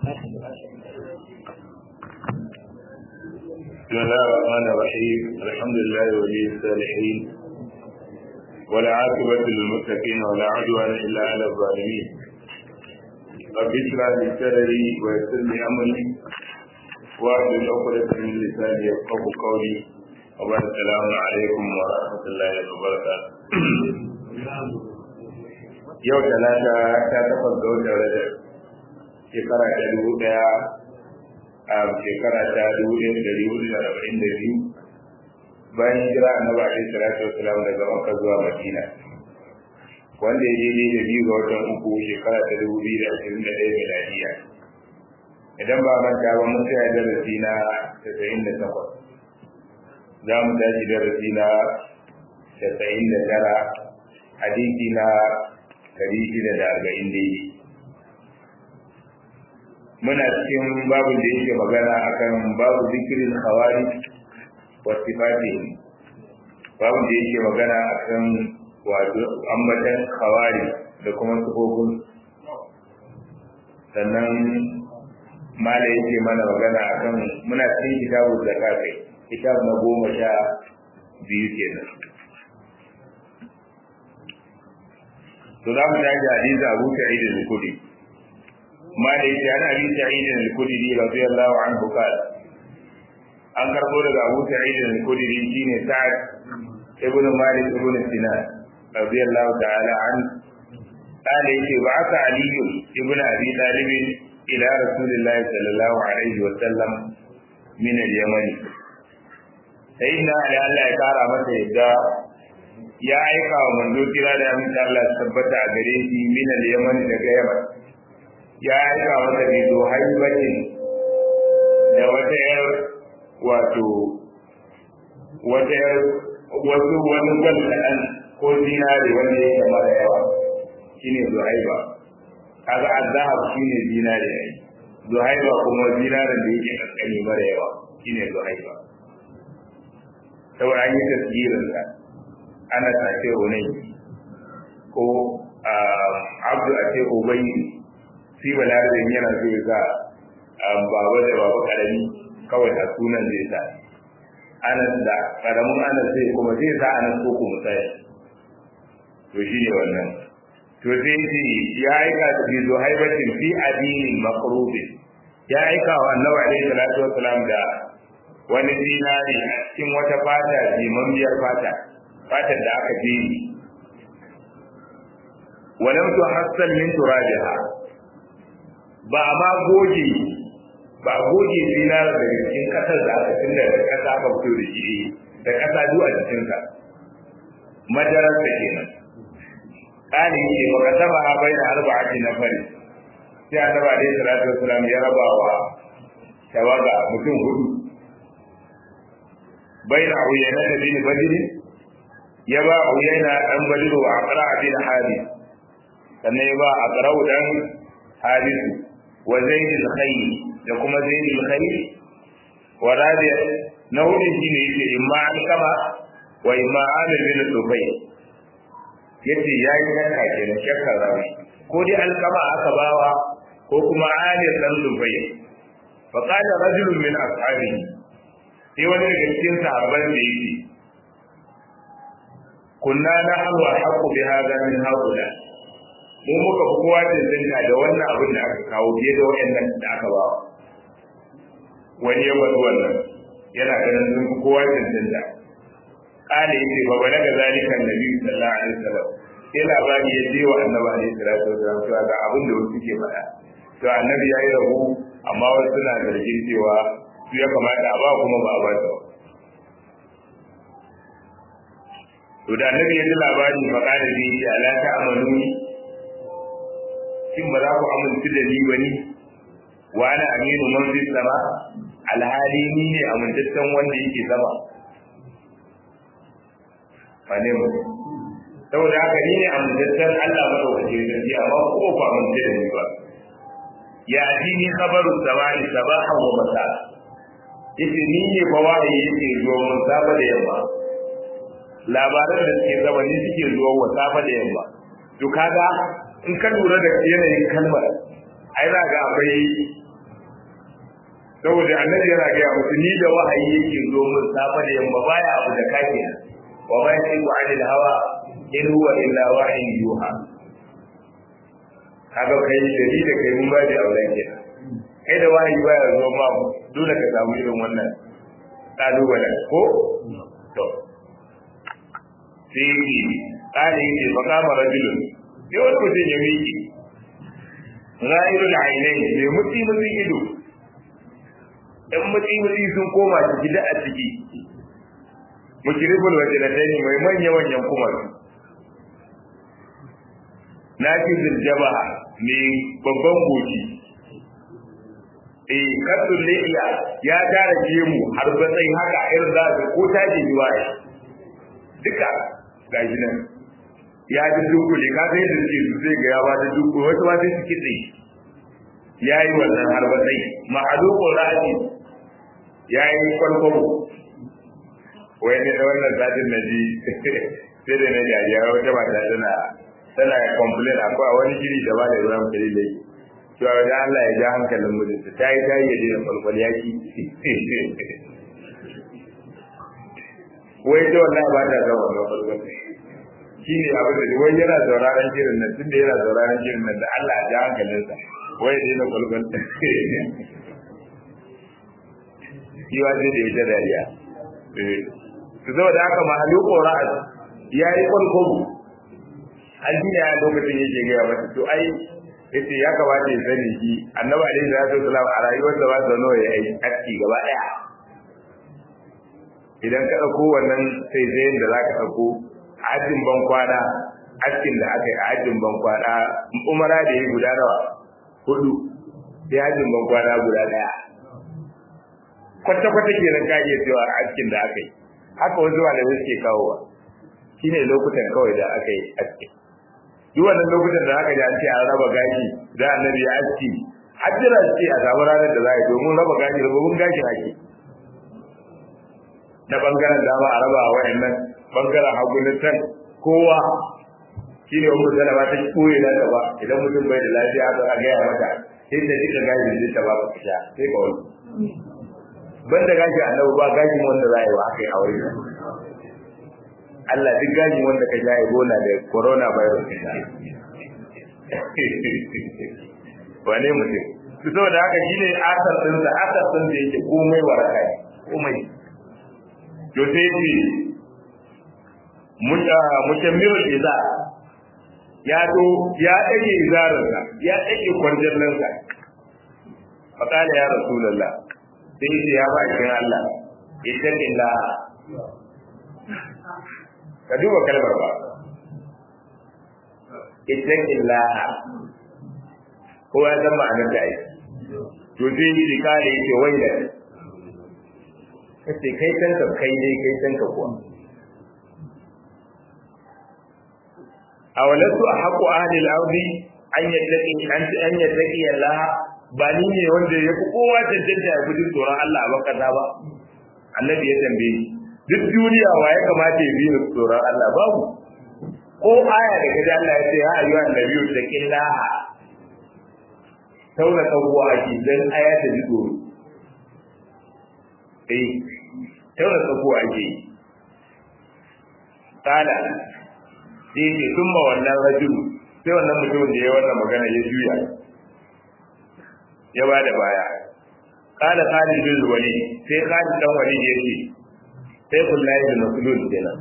بسم الله الرحمن الرحيم الحمد لله ولي الصالحين والعاقبة للمتقين ولا عدوان إلا على الظالمين رب اشرح لي صدري ويسر لي أمري واحلل عقدة من لساني يفقهوا قولي وبعد السلام عليكم ورحمة الله وبركاته yau talata ta takwas ga watan Rajab shekara ta 1442 bayan hijira annabi alaihi salatu wassalam daga Makka zuwa Madina wanda ya daidai da biyu ga watan uku shekara ta 2021 miladiya. Idan ba manta ba mun tsaya darasi na 98 za mu tashi darasi na 99 hadisi na 640 daidai. Muna cikin babin da yake magana akan babu zikirin khawarij wa sifatihim, babin da yake magana akan wato ambatan khawarij da kuma sifofin. Sannan mala yake mana magana akan muna cikin kitabu zakatai, kitab na 12 kenan. To za mu tashi hadisi Abu Sa'id al-Khudri. ما ليس عن أبي سعيد الخدري رضي الله عنه قال أن كربو daga Abu Sa'id al-Khudri shine Sa'ad ibn Malik ibn Sinan رضي الله تعالى عنه قال يجي بعث علي ابن أبي طالب إلى رسول الله صلى الله عليه وسلم من اليمن. سيدنا علي الله يقرأ masa yadda ya aika wa manzo kira da amin Allah tabbata a gare shi min al-Yaman daga Yaman. Ya aika wata ne zo haibacin da wata yar wato wata yar wasu wani gwalɗan ko zinare wanda ya kama da yawa shine zuhaiba. Kaga azhab shine zinare ne, zuhaiba kuma zinaren da yake kankani mara yawa shine zuhaiba. Saboda an yi tasgirin sa ana tace hunai ko abdu a ce ubayyi shi balarabe yana so ya sa baba da baba karami kawai a sunan zai sa anas da karamin anas sai kuma zai sa anas ko kuma sai to shi ne wannan. To sai shi ya aika da bi zuhaibatin fi adinin maqrubi, ya aika wa annabi alaihi salatu wassalam da wani dinari a cikin wata fata jimammiyar fatar da aka ji walam tuhassal min turabiha, ba ma goge zinar da cikin kasar da aka tunda da kasa aka fito da shi da kasa zuwa cikin ka madarar da kenan. Kani ce wa kasaba ha baina arba'ati nafari, sai annabi alaihi salatu wassalam ya rabawa tawaga mutum hudu. Baina uyayna bin badr, ya ba uyayna dan badr wa aqra bin hadith, sannan ya ba aqra dan hadith wa zaid al-khayr da kuma zaid al-khayr wa rabi' nawli shine yake imma an kama wa imma amir bin dubay. Yace yayi haka kenan shakkar rawi, ko dai alkama aka bawa ko kuma amir dan dubay. Fa qala rajulun min ashabihi, sai wani daga cikin sahabban da yake kunna nahnu haqqu bi hadha min haula, mu muka fi kowa cancanta da wannan abin da aka kawo fiye da waɗannan da aka ba. Wani ya bada wannan yana ganin sun fi kowa cancanta. Kale yake ba bane ga zalikan nabi sallallahu alaihi wasallam, sai labari ya je wa annabi alaihi salatu wasallam cewa ga abin da wasu ke faɗa. To annabi ya yi rabu, amma wasu suna zargin cewa su ya kamata a ba kuma ba a ba ta. To da annabi ya ji labari fa kada bi ya ala ta amanuni, shin ba za ku amince da ni bane? Wa ana aminu man fi sama, alhali ni ne amintaccen wanda yake sama. Wane mu? Saboda haka ni ne amintaccen Allah madaukakin sarki, amma ko ba amince da ni ba. Ya ajini khabaru samani sabahan wa masa, yace ni ne fa wahayi yake zuwa mun safa da yamma. Labaran da suke zama ni suke zuwa wa safa da yamma. To kaga in ka lura da yanayin kalmar ai za ga akwai saboda annabi yana ga musu ni da wahayi yake zo mun safa da yamma baya abu da kake wa ma yaqulu 'anil hawa in huwa illa wahyin yuha kaga kai da ni da kai mun ba da auren kenan kai da wahayi baya zo ma dole ka samu irin wannan kalubalen ko to sai kale ne makama rajulun sai wani mutum ya miki ra'ayul ainai ne mutum ido dan mutum sun koma ciki da a ciki mukiribul wajlatani mai manyan kuma naki ziljaba ne babban goji kasul liya ya tara gemu har batsai haka irin za ka ko taji jiwaye duka gaji nan ya ji dukule ka sai da shi zai ga ya ba da duku wasu ba sai su kitse yayi wannan har batsai ma'aluqu ra'si yayi kwalkwabo wai ne da wannan zatin naji sai da na jariya wata mata tana complain akwai wani shiri da ba da Ibrahim Khalil to da Allah ya ja hankalin mijinta tayi ya dena kwalkwal yaki wai da wallahi ba ta ga wannan kwalkwal shine abin da wai yana sauraron shirin nan tunda yana sauraron shirin nan da Allah ya ja hankalinsa wai dena kwalkwal yiwa zai da ita dariya su zo da haka mahaluko ra'ad ya yi kwalkwabo addini ya lokacin yake gaya mata to ai yace ya kamata ya sani shi annabi alaihi salatu wasallam a rayuwarsa ba sa nawa ya yi aski gaba daya idan ka dauko wannan sai zayin da zaka dauko hajjin ban kwana askin da aka yi a hajjin ban kwana umara da yi guda nawa 4 sai hajjin ban kwana guda daya kwata-kwata kenan ka iya cewa askin da aka yi haka wasu malamai suke kawowa shine lokutan kawai da aka yi aski duk wannan lokutan da aka ji an ce an raba gashi da annabi ya aski hajjira ce a samu ranar da za a yi domin raba gashi rababin gashin ake na bangaren dama a raba wa'annan bangaren hagu na can kowa shine wani mutane ba ta koye na gaba idan mutum bai da lafiya aka gaya mata sai da duka gashi zai ta ba ka sha sai ka wani banda gashi annabi ba gashi wanda za a yi wa aka yi aure Allah duk gashi wanda ka ja Ebola da corona virus wane mutum su saboda haka shine asar din da yake komai waraka ne komai to sai ce mutammiru iza ya dage izarinsa ya dage kwarjallansa fa kana ya rasulullah sai ce ya ba shi Allah ittaqillah ka duba kalmar ba ittaqillah ko ya san ma'anar da ai to sai shi kare yake waila kace kai kanka kai dai kai kanka kuwa awalatu ahqu ahli al-ardi an yattaqi Allah ba ni ne wanda ya fi kowa cancanta ya fi tsoron Allah a bakata ba annabi ya tambaye duk duniya wa ya kamata ya bi tsoron Allah babu ko aya da kaji Allah ya ce ya ayyuhan nabiyyu taqillaha tauna tsawo a ki dan aya ta ji tsoro tauna tsawo a ki kala sai ce thumma wannan rajulu sai wannan mutumin da ya wannan magana ya juya ya bada baya kada Khalid bin Walid sai Khalid dan Walid yake sai kullahi bin Mas'ud kenan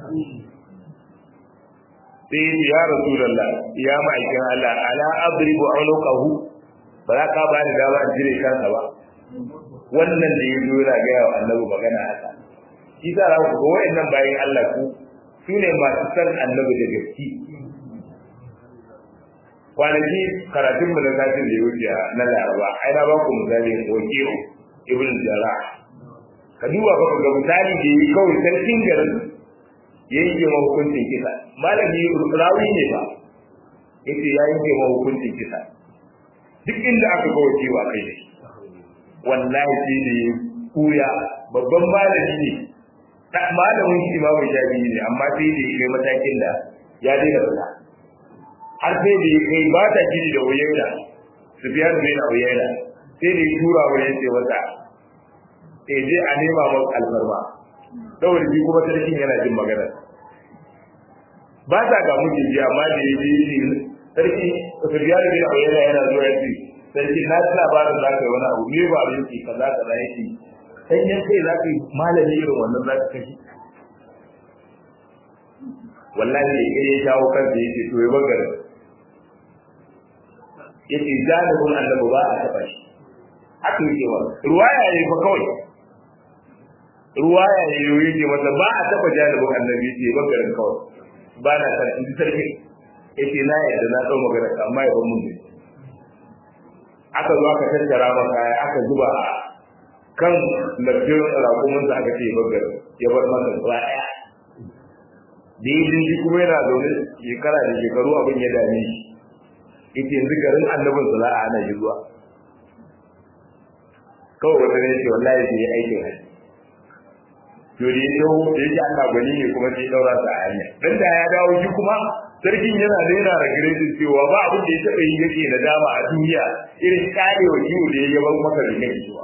sai ya Rasulullah ya ma'aikin Allah ala adribu unuqahu ba za ka bani dama in jire kansa ba wannan da yazo yana ga yawa Annabi magana haka shi da ra ku wayannan bayin Allah ku sune masu san Annabi da gaske kwanaki karatun mu na satin da ya wuce na Laraba ai na ba ku misali Waqi'u ibn Jarrah ka duba ba ga misali da yi kawai sarkin garin yayin ma hukuncin kisa malami rawi ne ba yace yayin ma hukuncin kisa duk inda aka ga Waqi'u a kai wallahi sai da kuya babban malami ne malamin shi ma bai jabi ne amma sai da ya kai matakin da ya daina fita har sai da kai ba ta gidi da wuyarda su biya da yana wuyarda sai da tura wa yace wata je a nema maka alfarma saboda shi kuma sarkin yana jin magana ba ta ga mutum ji amma da ya ji sarki Sufyan bin Uyayna yana zuwa ya ce sarki na ji labarin za ka yi wani abu me ba abin ki kaza kaza yake sanyan kai za ka yi malami irin wannan za ka kashi wallahi ne kai ya jawo kansa yace to ya bagara yace jalibun annabi ba a taba shi haka yake wa ruwaya ne fa kawai ruwaya ne yake mata ba a taba jalibun annabi yace bagara kawai ba na san in sarki yace na yadda na dau magana amma ya ban mun ne aka zo aka tattara maka aka zuba kan lafiyar rakumin da aka ce bagara ya bar masa gaba daya daidai shi kuma yana zaune shekara da shekaru abin ya dame shi ita yanzu garin annabin su za a hana shi zuwa kawai wata ne ce wallahi sai ya aikin haji to da ya dawo da yake Allah gwani ne kuma sai daura sa a hanya dan da ya dawo shi kuma sarkin yana da yana regretin cewa ba abin da ya taɓa yi yake da dama a duniya irin karewa kiwo da ya yaban maka da kai zuwa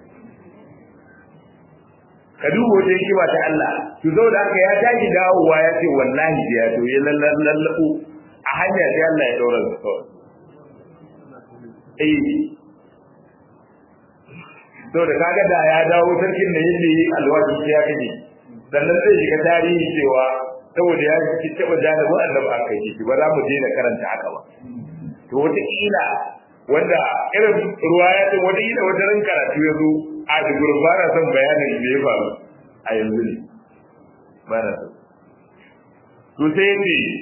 ka duba wajen hikima ta Allah to saboda haka ya tashi dawowa ya ce wallahi ya to ya lallabo a hanya sai Allah ya daura da kawai saboda kaga da ya dawo sarkin da yake yi alwaji sai ya kaje sannan zai shiga tarihi cewa saboda ya ci taba janabu annabi aka yi shi ba za mu daina karanta haka ba to wata kila wanda irin ruwayatin wata kila wata ran karatu ya zo a da gurbana son bayanin da ya faru a yanzu ne ba na so to sai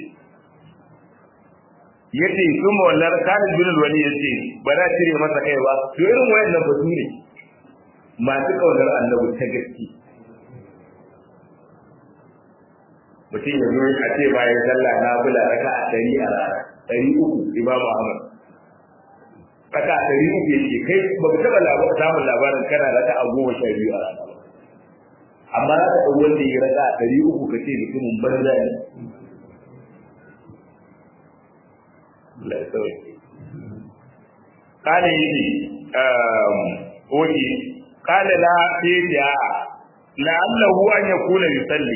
yace kuma wallar Khalid bin Walid yace ba za cire masa kai ba to irin wayannan ba su ne masu kaunar annabi ta gaske mutum ya zo a ce bayan sallah na bula raka'a 100 a rana 300 Imam Ahmad raka 300 yake kai ba ku taba samun labarin kana raka 12 a rana ba amma za ka ɗau wanda ya raka 300 ka ce mutumin banza ne la sauki kana yi wani kana la fiya la'allahu an yakuna yusalli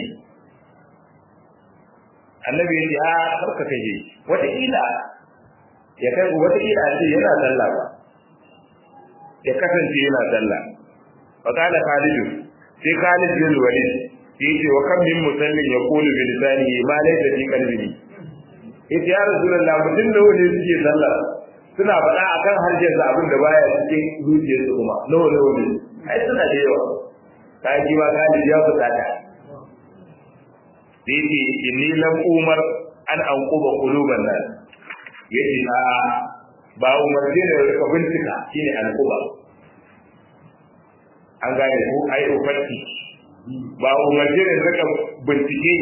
annabi ya ce a karka kaje wata ila ya kai wata ila ce yana sallah ba ya kasance yana sallah fa kana Khalid sai Khalid bin Walid yace wa kam min musallin yaqulu bi lisanihi ma laysa fi qalbihi yace ya rasulullah mutum da wani suke sallah suna faɗa akan harshen sa abin da baya cikin zuciyarsu kuma nawa ne ai suna da yawa kai ji ba Khalid ya fita da yace inni lam umar an anquba quluban nas yace a ba umarce da ka bincika shine alquba an gane ko ai ufatti ba umarce da ka bincike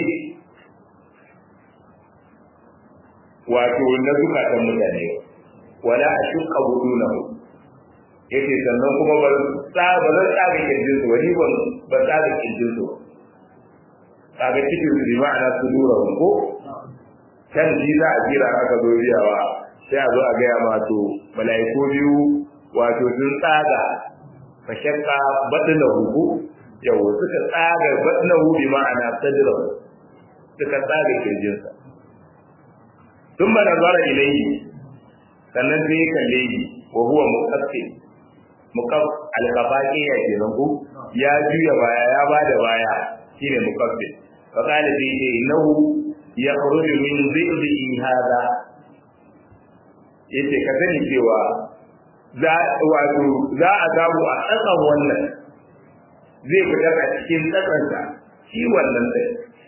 wato na zukatan mutane wala ashqa budunahu yace sannan kuma ba zan tsaga kirjin su wani ba tsaga kirjin su kaga cikin su bi ma'ana su dura ko kan ji za a jira aka zo biyawa sai a zo a gaya ma to malaiku biyu wato sun tsaga fa shakka batnahu ko yau suka tsaga batnahu bi ma'ana sadra suka tsaga kirjin sa thumma nazara ilayhi sannan sai ya kalle shi wa huwa muqaff al-qafaqiya kenan ko ya juya baya ya bada baya shine muqaffil fa qala bi innahu yakhruju min dhilli hada yace ka sani cewa za a samu a tsakan wannan zai fita a cikin tsakansa shi wannan sai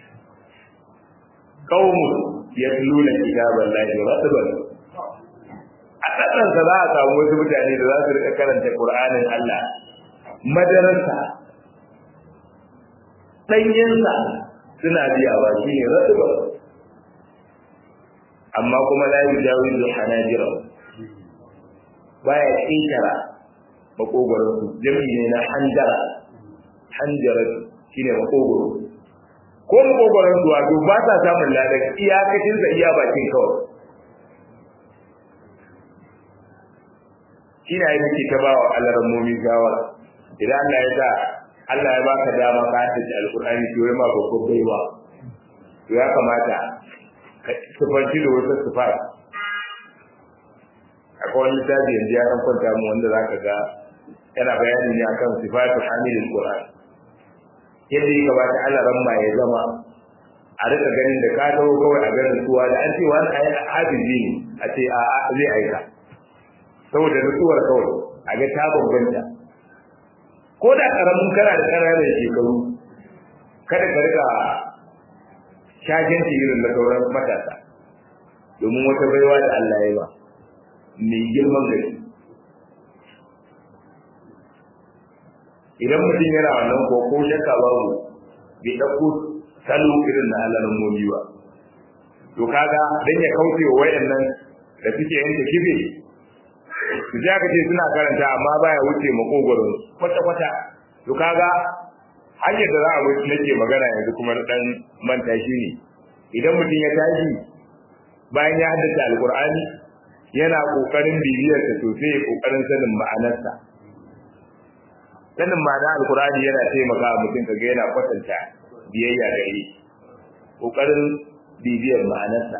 qaumun yatluna kitaballahi wa ratban a tsakansa za a samu wasu mutane da za su rika karanta Qur'anin Allah madarasa ɗanyensa suna biyawa shi ne rasuwa amma kuma la yi jawo da hanajira baya tsinkara makogoronsu jami'i ne na hanjara shi ne makogoro ko makogoronsu wato ba sa samun ladar iyakacinsa iya bakin kawai shi na yi nake ta ba wa alarammomi gawa idan Allah ya sa Allah ya baka dama ka haddace alqur'ani to yayi ma babban baiwa to ya kamata ka tufanci da wata sifat akwai wani littafi yanzu ya kan kwanta mu wanda zaka ga yana bayani ne akan sifatu hamilul qur'an yadda ya kamata Allah ramma ya zama a rika ganin da ka dawo kawai a ganin suwa da an ce wani hafizi ne a ce a zai aika saboda nutsuwar kawai a ga ta bambanta ko da karamin kana da ƙananan shekaru kada ka rika shagin irin da sauran matasa domin wata baiwa da Allah ya yi ba mai girman gari idan mutum yana wannan ko shakka babu bai ɗauko salo irin na alamomi ba to kaga dan ya kauce wa wayannan da suke yanke kibe su ja kace suna karanta amma baya wuce makogoron kwata to kaga hanyar da za a wuce nake magana yanzu kuma dan manta shi ne idan mutum ya tashi bayan ya haddace alqur'ani yana kokarin bibiyar ta to sai kokarin sanin ma'anarsa sanin ma'anar alqur'ani yana taimaka mutum kaga yana kwatanta biyayya ga yi kokarin bibiyar ma'anarsa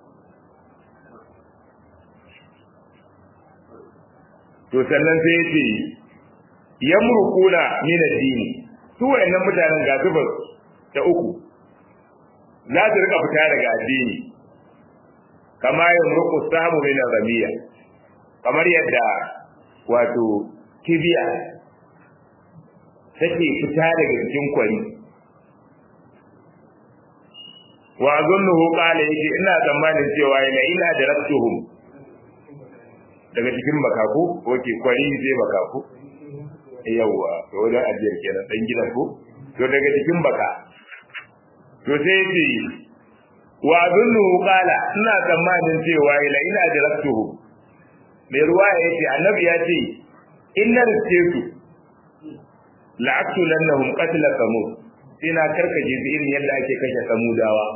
to sannan sai yace yamruquna min ad-dini su wayannan mutanen ga su ta uku za su rika fita daga addini kama yamruqu samu min ar-ramiya kamar yadda wato kibiya take fita daga cikin kwari wa azunnuhu qala yace ina tsammanin cewa ina da rabtuhum daga cikin bakaku oke kwari zai bakaku yawa to wajen ajiyar kenan dan gidan ku to daga cikin baka to sai yace wa azunnuhu qala ina tsammanin cewa ina da rabtuhum mai ruwa yace annabi ya ce inna rizqu la'aqtulannahum qatla samud ina karkaje su irin yadda ake kashe samudawa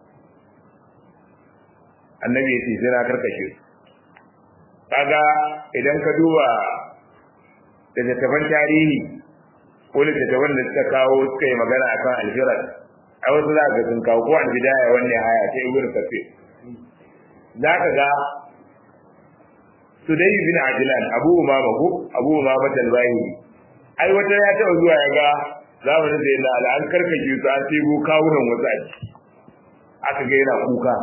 annabi yace sai na karkashe su kaga idan ka duba da taban tarihi ko da taban da suka kawo suka yi magana akan alfirat a wasu za ka sun kawo ko an bidaya wanne haya sai ibnu kafir za ka ga sudai bin ajlan abu umama talbayi ai wata ya taɓa zuwa ya ga zamanin da yana an karkashe su an tebo kawunan wasu a ciki aka ga yana kuka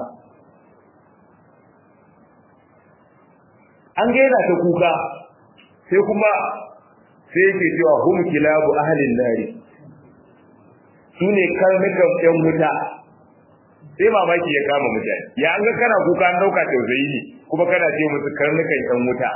an ga yana ta kuka sai kuma sai yake cewa hum kilabu ahlin nari sune karnukan ɗan wuta sai mamaki ya kama mutane ya an ga kana kuka an dauka tausayi ne kuma kana ce musu karnukan ɗan wuta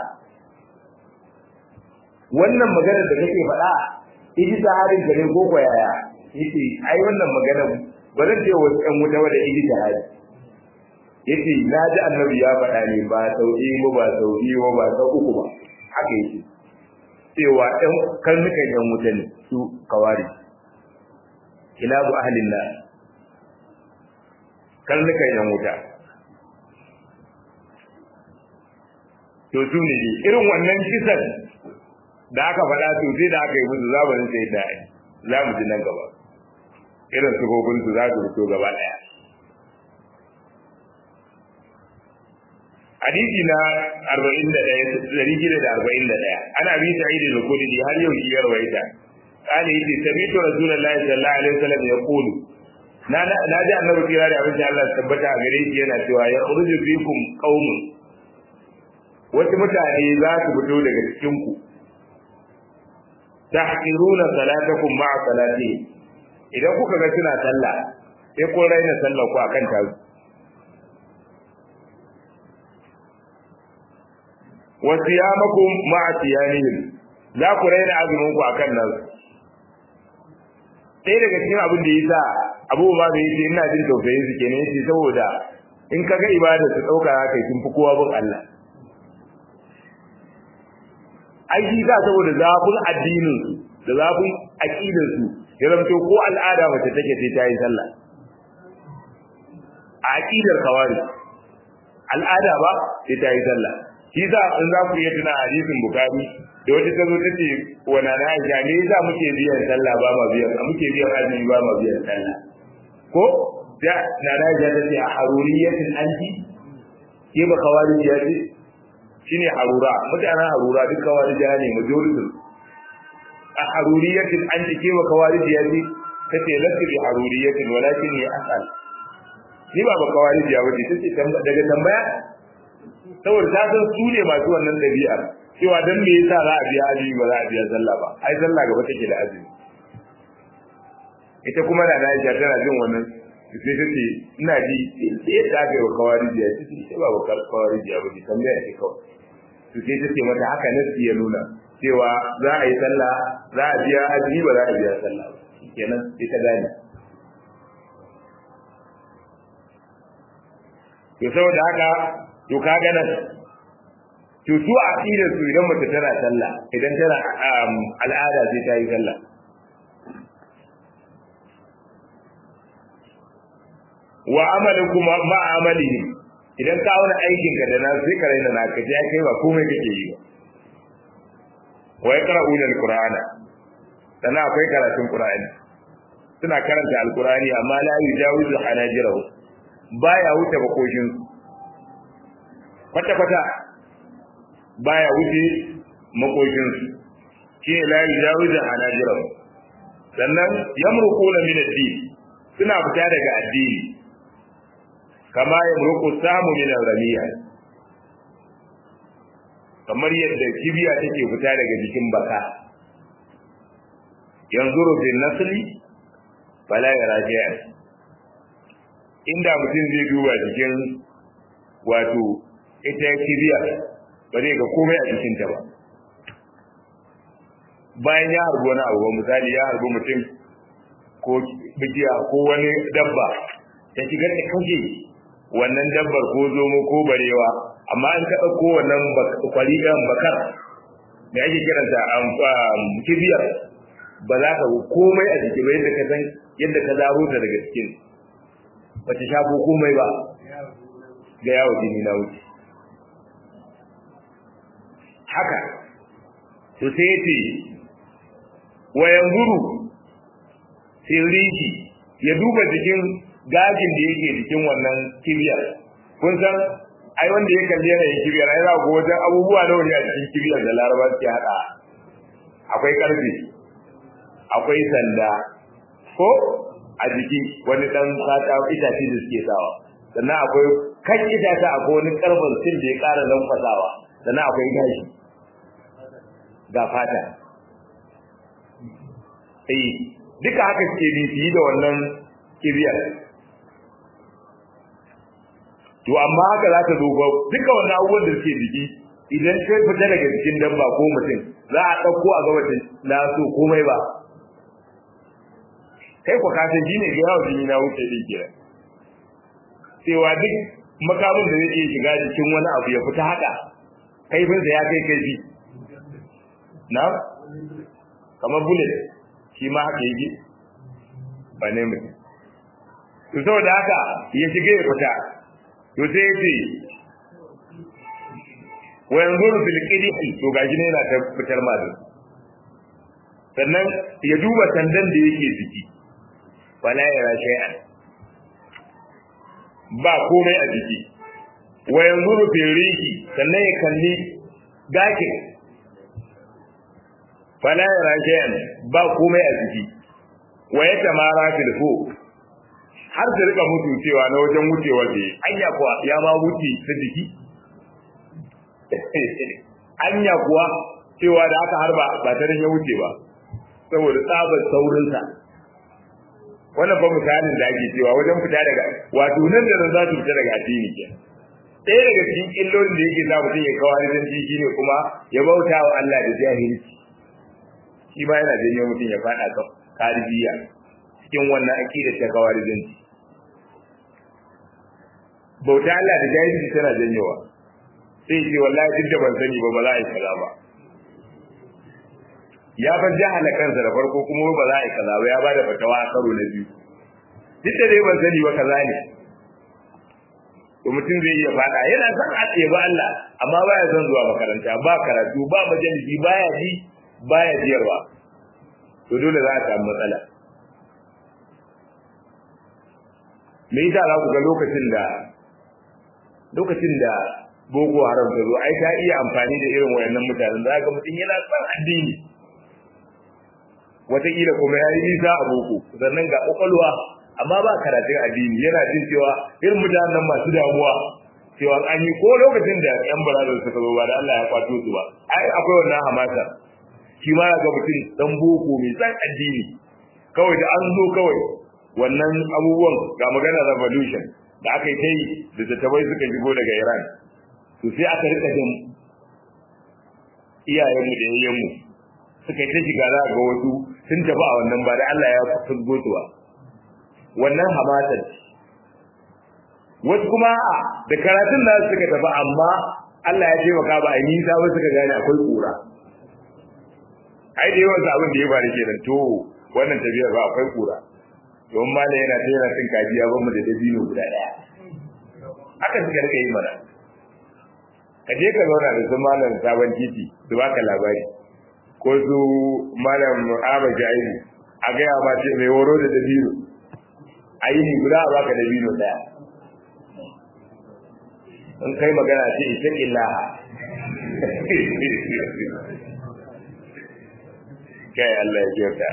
wannan maganar da kake faɗa idi zaharin ka ne ko yaya yace ai wannan maganar ba zan ce wasu ɗan wuta wanda idi zahari yace na ji annabi ya faɗa ne ba sauki ba sauki ba sau uku ba haka yake cewa ɗan karnukan ɗan wuta ne su kawari kilabu ahlin nar karnukan ɗan wuta to su ne irin wannan kisan da aka faɗa to sai da aka yi musu zamanin sai da za mu ji nan gaba irin su gobin su za su fito gaba ɗaya hadisi na 41 ana bi sa'id al-khudri har yau shi ya rawaita kana yace sami'tu rasulullahi sallallahu alaihi wasallam yaqulu na ji annabi kira da abin da Allah tabbata a gare shi yana cewa ya khruju fikum qaumun wasu mutane za su fito daga cikin ku tahqiruna salatakum ma'a salatihim idan kuka ga suna sallah sai kun raina sallar ku akan tazu wa siyamakum ma'a siyamihim za ku raina azumin ku akan nan sai daga cikin abin da yasa Abu Umar da yace ina jin tausayin su kenan yace saboda in kaga ibada su dauka kai kin fi kowa bin Allah ai shi za saboda zafin addinin su da zafin aqidar su ya zamto ko al'ada mace take sai ta yi sallah a aqidar kawari al'ada ba sai ta yi sallah shi za in za ku yi tuna hadisin Bukhari da wata ta zo ta ce wa nana Aisha ne yasa muke biyan sallah ba ma biyan muke biyan azumi ba ma biyan sallah ko da nana Aisha ta ce a haruriyatin anti ke ba kawariya ce shine harura mutanen harura duk kawariya ne majority a haruriyatin anti ke ba kawariya ce tace lafi bi haruriyatin walakin ni asal ni ba kawariya ba ce tace daga tambaya saboda ta san su ne masu wannan dabi'a cewa dan me yasa za a biya azumi ba za a biya sallah ba ai sallah gaba take da azumi ita kuma da Aisha tana jin wannan sai ta ce ina ji sai ta ga kawariya ta ce sai ba kawariya ba ce tambaya ce kawai to sai ta ce mata haka nasi ya nuna cewa za a yi sallah za a biya azumi ba za a biya sallah ba kenan sai ta gane to saboda haka to kaga nan to su a aqidar su idan mace tana sallah idan tana al'ada sai ta yi sallah wa amalukum ma amalihi idan ka wani aikin ka da na sai ka raina na kaje kai ba komai kake yi ba wa yaqra'una al-qur'ana sana akwai karatun qur'ani suna karanta al-qur'ani amma la yujawizu hanajirahu baya wuce bakoshin kwata baya wuce makoshin su ke la yujawizu hanajirahu sannan yamruquna min ad-din suna fita daga addini kama yamruqu samu min al-ramiya kamar yadda kibiya take fita daga jikin baka yanzuru fil nasli fala yaraji'a inda mutum zai duba cikin wato ita kibiya ba zai ga komai a cikin ta ba bayan ya harbi wani abu misali ya harbi mutum ko bijiya ko wani dabba ta shigar da kauye wannan dabbar ko zomo ko barewa amma an ka dauko wannan kwarigan bakar da ake kiranta kibiyar ba za ka komai a jiki ba yadda ka san yadda ka zaro ta daga cikin ba ta shafo komai ba ga yawo jini na wuce haka to sai yace wa yanzuru sirriki ya duba jikin gajin da yake jikin wannan kibiyar kun san ai wanda ya kalli yanayin kibiyar ai za ku wajen abubuwa nawa ne a cikin kibiyar da Laraba suke hada akwai karfe akwai sanda ko a jiki wani dan fata itace da suke sawa sannan akwai kan itace akwai wani karfin sin da ya ƙara lamfasawa sannan akwai gashi ga fata duka haka suke bi da wannan kibiyar to amma haka za ka duba duka wannan abubuwan da suke jiki idan kai fita daga jikin dabba ko mutum za a ɗauko a gaba ta na so komai ba kai ku ka san shine ga yawo jini na wuce din kira cewa duk makamin da zai iya shiga jikin wani abu ya fita haka kaifin sa ya kai kaifi na kamar bullet shi ma haka yake ba ne mu to saboda haka ya shiga ya fita to sai ya ce wa yanzuru fil qidhi to gaji ne yana ta fitar ma da sannan ya duba sandan da yake jiki wala yara shay'an ba komai a jiki wa yanzuru fil rihi sannan ya kalli gakin wala yara shay'an ba komai a jiki wa yatamara fil fuq har da rika mutu cewa na wajen wucewar da anya kuwa ya ma wuce ta jiki anya kuwa cewa da aka harba ba ta ya wuce ba saboda tsabar saurinsa wannan ba misalin da ake cewa wajen fita daga wato nan da nan za su fita daga addini ke ɗaya daga cikin illolin da yake sa mutum ya kawar da shi ne kuma ya bauta wa Allah da jahilci shi ma yana janyo mutum ya faɗa kan karibiya cikin wannan aqidar ta kawar da bauta Allah da jahilci tana janyowa sai ce wallahi duk da ban sani ba ba za a yi kaza ba ya bar jahala kansa da farko kuma ba za a yi kaza ba ya ba da fatawa a karo na biyu duk da dai ban sani ba kaza ne to mutum zai iya fada yana son a ba Allah amma baya son zuwa makaranta ba karatu ba majalisi baya ji baya jiyarwa to dole za a samu matsala. Me yasa za ku ga lokacin da Boko Haram ta zo ai ta iya amfani da irin wayannan mutanen za ga mutum yana son addini wataƙila kuma ya yi nisa a boko sannan ga ƙwaƙwalwa amma ba karatun addini yana jin cewa irin mutanen masu damuwa cewa an yi ko lokacin da yan barazan suka zo ba da Allah ya kwato su ba ai akwai wannan hamasa shi ma ga mutum dan boko mai san addini kawai da an zo kawai wannan abubuwan ga magana revolution da aka yi ta yi da tattabai suka shigo daga Iran to sai aka rika jin iyayenmu da yayyenmu suka yi ta shiga za ga wasu sun tafi a wannan ba da Allah ya fusgo tuwa wannan hamasa wasu kuma da karatun da suka tafi amma Allah ya taimaka ba a yi nisa ba suka gane akwai kura ai da yawan abin da ya faru kenan to wannan tafiyar ba akwai kura don mala yana tana cin kajiya ba mu da dabino guda daya aka suka rika yi mana ka je ka zauna da su malam sabon titi su baka labari ko su malam Aba Jairu a gaya ma ce mai horo da dabino a yi ni guda a baka dabino daya in kai magana ce ita illaha kai Allah ya kyauta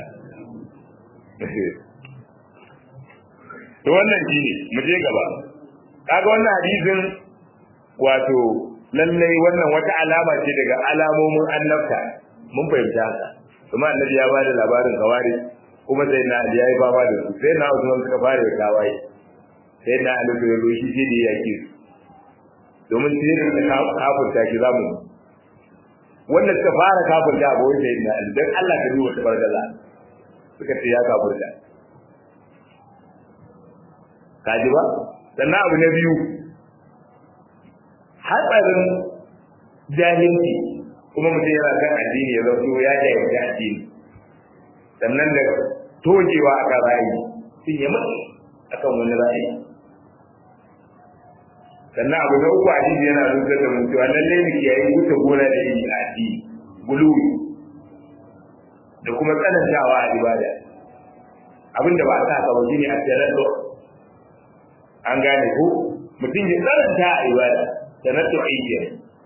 to wannan shine mu je gaba kaga wannan hadisin wato lallai wannan wata alama ce daga alamomin annabta mun fahimta haka kuma annabi ya bada labarin kawari kuma sai na Ali yayi baba da su sai na Usman suka fara da kawai sai na Ali da shi ce da yake domin sai da kafirta ki zamu wanda suka fara kafirta a goyi sai na Ali dan Allah ka duba tabargaza suka ce ya kafirta kaji ba sannan abu na biyu hatsarin jahilci kuma mutum yana kan addini ya zauto ya jahilci addini sannan da tojewa a kan ra'ayi sun yi mutu a kan wani ra'ayi sannan abu na uku addini yana zuwa da mutuwa lallai mu kiyaye wuce gona da yin addini guluwi da kuma tsanantawa a ibada abinda ba a sa ka ba shine a tsarado an gane ko mutum ya tsananta a ibada sanatu ayyuka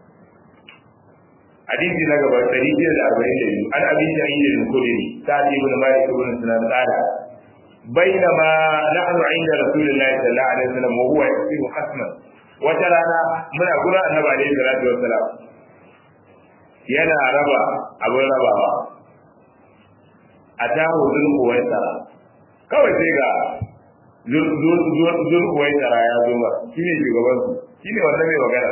hadisi na gaba 142 an abi sa'id al-khudri sa'id ibn malik ibn sinan qala bainama nahnu 'inda rasulillahi sallallahu alaihi wasallam wa huwa yasiru hasman wata rana muna gura annabi alaihi salatu wassalam yana raba abin rabawa atahu zul kuwaisara kawai sai ga zul kuwaisara ya zo ba shine shugaban su shine wanda mai magana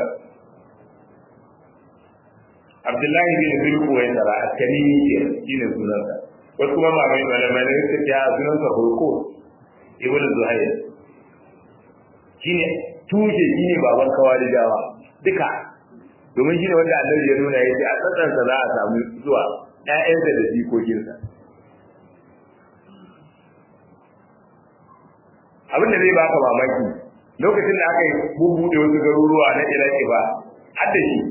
Abdullahi bin Zul kuwaisara at-Tamimi shine sunansa wasu kuma malamai suka ce sunansa Hurqu ibn Zuhair shine tushe shine baban kawarijawa duka domin shine wanda Annabi ya nuna yace a tsatsansa za a samu zuwa ƴaƴansa da jikokinsa abin da zai baka mamaki lokacin da aka yi bubuɗe wasu garuruwa na Iraki ba har da shi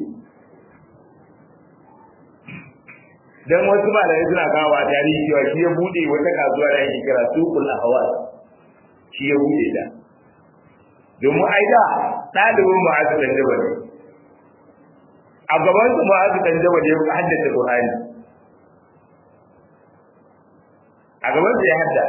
dan wasu malamai suna kawo a tarihi cewa shi ya bude wata kasuwa da yake kira Suqul Ahwal shi ya bude ta domin ai da dalibin Mu'adh dan Jabal a gaban su Mu'adh dan Jabal ya haddace Qur'ani a gaban su ya hadda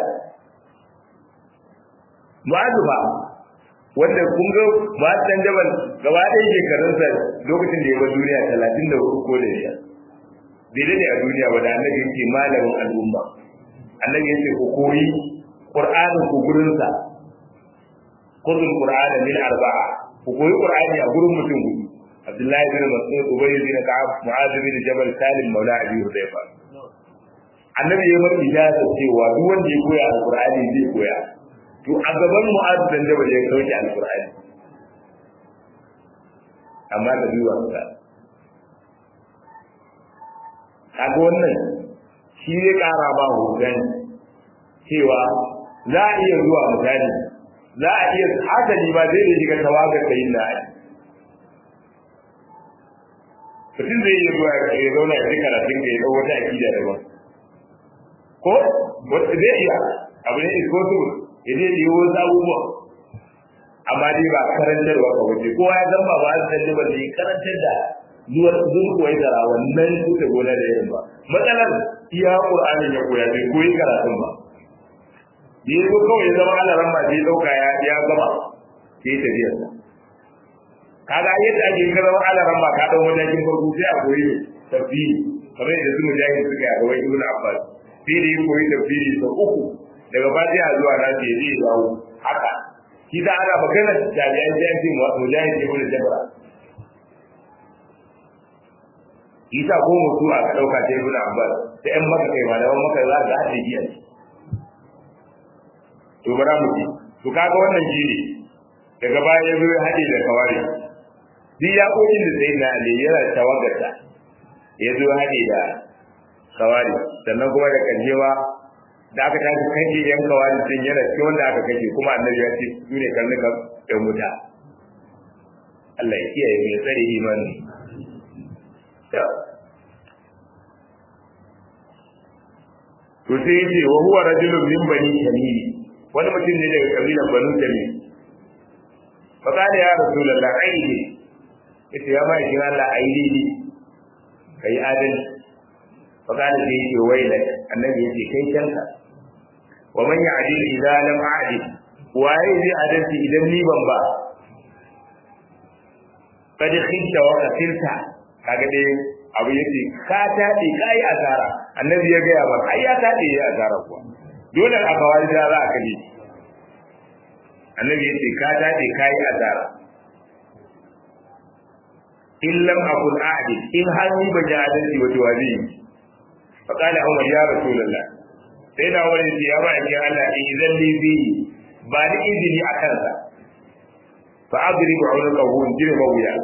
Mu'adh ba wanda kun ga Mu'adh dan Jabal gaba ɗaya shekarunsa lokacin da ya bar duniya 34 ko da ya bai dade a duniya ba da annabi yake malamin al'umma annabi yake ku koyi qur'anin ku gurin sa qur'an qur'ana min arba'a ku koyi qur'ani a gurin mutum hudu abdullahi bin mas'ud ubay bin ka'ab mu'adh bin jabal salim maula abi hudayfa annabi ya mai ijaza cewa duk wanda ya koya alqur'ani zai koya to a gaban mu'adh bin jabal ya kauce alqur'ani amma da duwa ka kaga wannan shi ne ƙara ba hujjan cewa za a iya zuwa misali za a iya hasali ba zai da shiga tawagar da yin na ali mutum zai iya zuwa ya zauna ya ji karatun ka ya ɗau wata akida daban ko wata zai iya abu ne is possible ya zai yi wasu abubuwa amma dai ba karantarwa ka waje kowa ya zama ba su san ba zai karantar da zuwa da wannan kuta gona da irin ba matsalar iya qur'anin ya koya bai koyi karatun ba da yazo kawai ya zama Allah ramma sai dauka ya gama sai tafiyar sa kaga yadda ake zama Allah ramma ka dau matakin farko sai a koyi tafsiri kamar yadda su mujahid suka yi a gaban Ibn Abbas sai da koyi tafsiri sau uku daga Fatiha zuwa Nasi ya zai dawo haka shi da ana magana jami'an jami'in mujahid Ibn Jabra isa ko mutu aka dauka ta Ibn Abbas sai an maka kai malaman maka za ka haɗe giya to bara mu ji to kaga wannan shine daga baya ya zo ya haɗe da kawari duk ya koyin da sai na Ali yana tawaggata ya zo haɗe da kawari sannan kuma da kanjewa da aka tashi kanke yan kawari sun yana cikin wanda aka kashe kuma annabi ya ce su ne karnuka da wuta Allah ya kiyaye mu ya tsare imani to sai yace wa huwa rajulun min bani tamim wani mutum ne daga kabilan banu tamim fa kana ya rasulullah aidi yace ya mai shi Allah aidi ne kai adal fa kana sai yace waila annabi yace kai kanka wa man ya'dil idza lam a'dil waye zai adalci idan ni ban ba kad khita wa qatilta kaga dai abu yace ka tade kai asara annabi ya ga ba ai ya tade ya asara kuwa dole a kawai da za ka ji annabi yace ka tade kai asara in lam aqul a'di in hanni ba jadalci wato wazi fa kana umar ya rasulullah sai da wani ya ba ki Allah idan li bi ba ni izini akan sa fa adribu ulqahu dirba wuya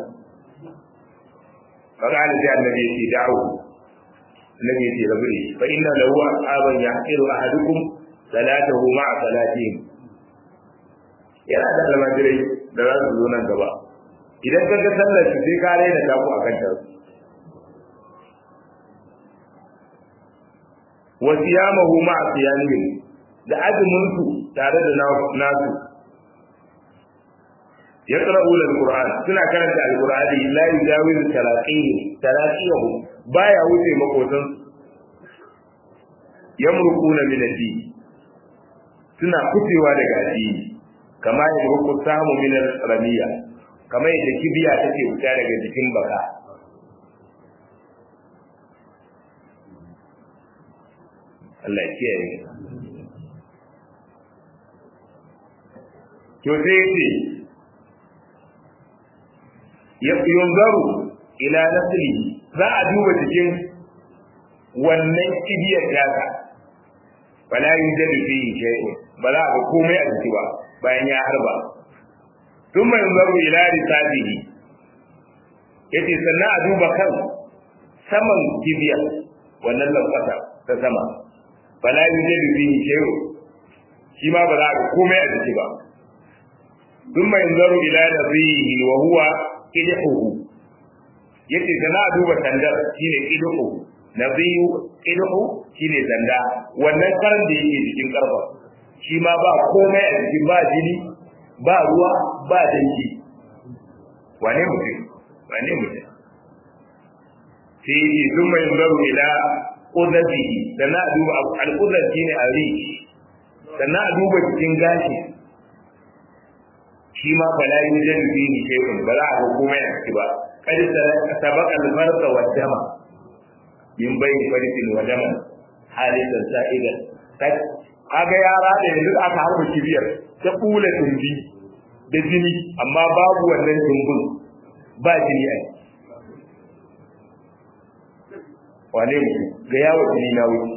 فقال جاء النبي في دعوه النبي في ربه فإن له أصحابا يحقر أحدكم صلاته مع صلاتهم yana da almajirai da za su zo nan gaba idan ka ga sallar su sai ka raina ta ku akan ta wa siyamahu ma siyamihim da azumin su tare da nasu يقرؤون القرآن سنة كانت القرآن لا يجاوز تلاقيه بايا وجه مقوتن يمرقون من الدين سنة كتوا daga addini kama yamruqu samu min al-ramiya kama yadda kibiya take fita daga jikin baka Allah ya kiyaye to sai yunzaru ila nasli za a duba cikin wannan kibiyar daga bala yujadu fi shay'in bala ga komai a ciki ba bayan ya harba thumma yunzaru ila risalihi yace sannan a duba kan saman kibiyar wannan lafata ta sama bala yujadu fi shay'in shi ma bala ga komai a ciki ba thumma yunzaru ila nabihi wa huwa idhuhu yace sana duba sandar shine idhu nabiyu idhu shine sanda wannan karan da yake cikin karfa shi ma ba komai a cikin ba jini ba ruwa ba danki wane mutum sai yi thumma yanzaru ila qudatihi sana duba al-qudat shine ari sana duba cikin gashi shi ma bala yujadu fihi shay'un bala a hukumai a ciki ba kad sabaqa al-farq wa dama min bayni farqin wa dama halisan sa'idan kaga yara da yanzu aka harba kibiyar ta kula tumbi da jini amma babu wannan tumbun ba jini ai wane ne ga yawo jini na wuce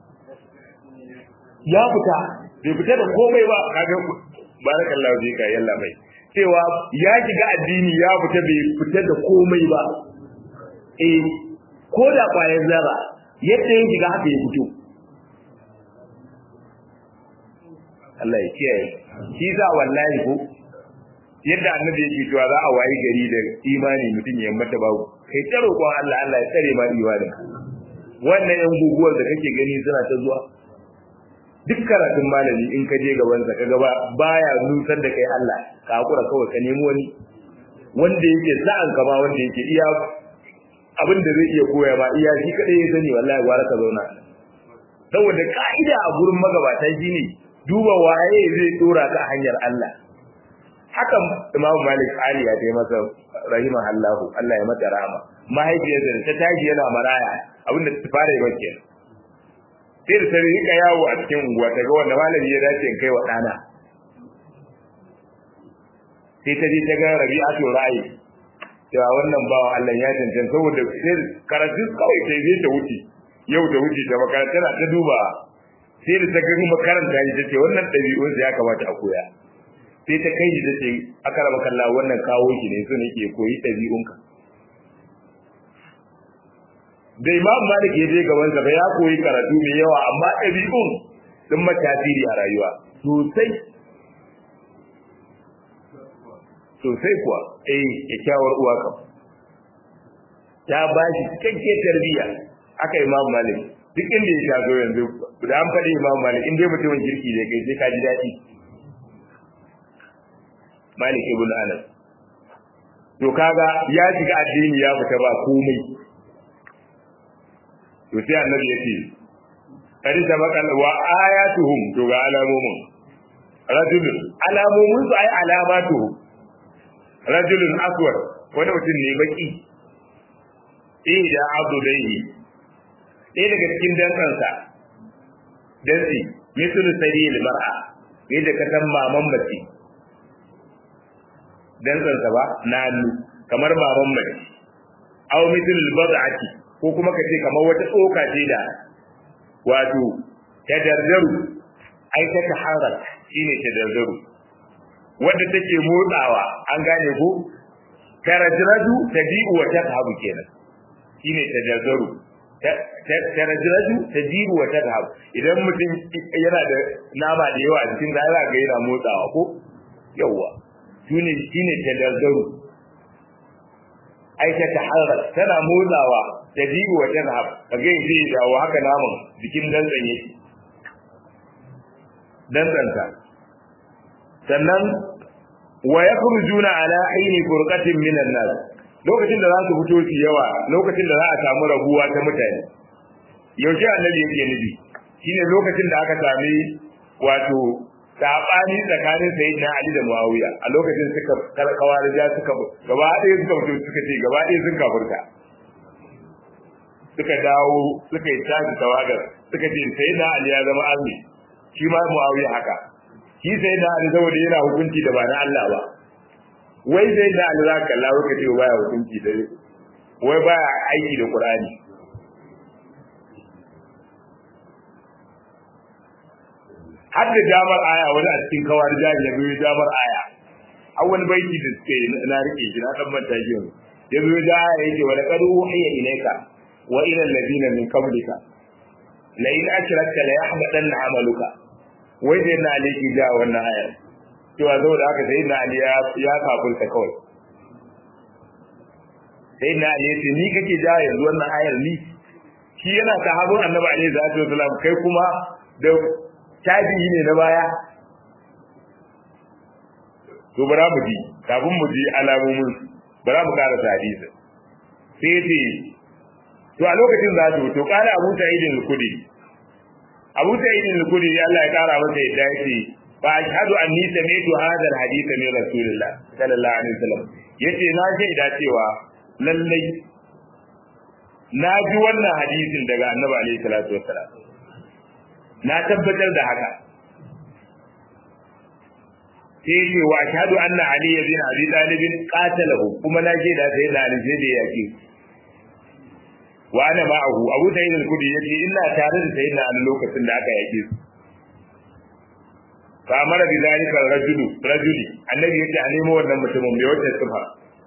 ya bai fita da komai ba kaga barakallahu fika yalla bai cewa ya shiga addini ya fita bai fita da komai ba ko da bayan zara yadda ya shiga haka ya fito Allah ya kiyaye shi za wallahi ko yadda annabi yake cewa za a wayi gari da imani mutum ya mata babu kai ta roƙon Allah Allah ya tsare ma imanin wannan yan guguwar da kake gani suna ta zuwa duk karatun malami in ka je gaban sa kaga baya nusar da kai Allah ka hakura kawai ka nemi wani wanda yake sa'an ka ma wanda yake iya abin da zai iya koya ma iya shi kadai ya sani wallahi gwara ka zauna saboda ka'ida a gurin magabata shine duba waye zai dora ka hanyar Allah haka Imam Malik Ali ya tayi masa rahimahullahu Allah ya mata rahama mahaifiyarsa ta tashi yana maraya abinda ta fara yi wacce sai da sai rika yawo a cikin unguwa ta ga wanda malami ya dace in kai wa dana sai ta je ta ga Rabi'atu Ra'i cewa wannan bawa Allah ya tantance saboda sai karatu kawai sai zai ta wuce yau da wuce ta makaranta tana ta duba sai da ta ga makaranta ta ce wannan dabi'un ya kamata a koya sai ta kai shi tace akara makalla wannan kawo shi ne so ne ke koyi dabi'unka da Imam Malik ya je gaban sa ba ya koyi karatu mai yawa amma dabi'un sun mata tasiri a rayuwa sosai kuwa kyakkyawar uwa kam ta ba shi cikakken tarbiyya aka Imam Malik duk inda ya taso yanzu da an faɗi Imam Malik in dai mutumin kirki ne kai sai ka ji daɗi Malik ibn Anas to kaga ya shiga addini ya fita ba komai to sai annabi ya ce kadi sabaqal wa ayatuhum to ga alamomin alamomin su ai alamatuhum rajulun aswad wani mutum ne baki da abdulaihi daga cikin dantsansa dantsi misal saril mar'a yadda ka san maman mace dantsansa ba na hannu kamar maman mace aw misal bad'ati ko kuma kace kamar wata tsoka ce da wato tadardaru ai ta taharat shine tadardaru wanda take motsawa an gane ko tarajraju tabi'u wa tadhhabu kenan shine tadardaru tarajraju tabi'u wa tadhhabu idan mutum yana da nama da yawa a cikin da za ga yana motsawa ko yawa shine tadardaru ai ta taharrak tana motsawa tabi'u wa tadhhab kage shi dawo haka naman jikin dantsan yake dantsanta sannan wa yakhrujuna ala ayni furqatin minan nas lokacin da za su fito su yawa lokacin da za a samu rabuwa ta mutane yaushe annabi yake nufi shine lokacin da aka sami wato sabani tsakanin sayyidina Ali da Muawiya a lokacin suka kawarija suka gaba ɗaya suka fito suka ce gaba ɗaya sun kafirta suka dawo suka yi tashi tawagar suka ce sayyidina Ali ya zama azumi shi ma Muawiya haka shi sai da Ali saboda yana hukunci da ba na Allah ba wai sai da Ali za ka lawo ka ce baya hukunci da wai baya aiki da Qur'ani hadda jamar aya wani a cikin kawar jahili ya biyo jamar aya a wani baiti da suke na rike shi na dan manta shi ya biyo da aya yake wa laqad uhiya ilayka wa ila alladhina min qablika la in ashrakta la yahbatanna amaluka wai dai na Ali ki ja wannan ayar cewa zo da aka sai na Ali ya kafirta kawai sai na Ali ce ni kake ja yanzu wannan ayar ni shi yana sahabban Annabi alaihi salatu wasallam kai kuma da tabi'i ne na baya to bara mu ji kafin mu ji alamomin bara mu karanta hadisi sai ce to a lokacin za su to kana Abu Sa'id al-Khudri Abu Sa'id al-Khudri Allah ya kara masa yadda yake fa ashhadu anni sami'tu hadha al-hadith min Rasulillah sallallahu alaihi wasallam yace na shaida cewa lallai na ji wannan hadisin daga Annabi alaihi salatu wasallam na tabbatar da haka sai ce wa ashhadu anna Ali bin Abi Talib qatalahu kuma na shaida sai da Ali sai da yake wa ana ma'ahu Abu Sa'id al-Khudri yace ina tare da sayyidina a lokacin da aka yake su fa amara bi zalika rajuli annabi yace a nemo wannan mutumin mai wata sifa